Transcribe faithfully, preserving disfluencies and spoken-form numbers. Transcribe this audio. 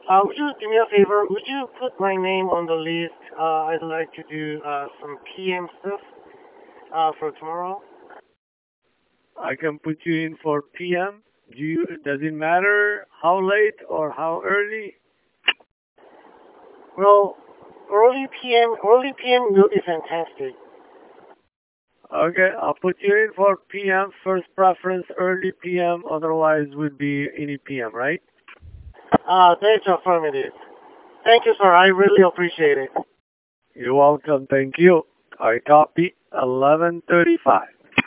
Uh, would you do me a favor? Would you put my name on the list? Uh, I'd like to do uh, some P M stuff uh, for tomorrow. I can put you in for P M. Do you, does it matter how late or how early? Well, early P M, early P M will be fantastic. Okay, I'll put you in for P M. First preference, early P M. Otherwise, would be any P M, right? Uh, that's affirmative. Thank you, sir. I really appreciate it. You're welcome. Thank you. I copy eleven thirty-five.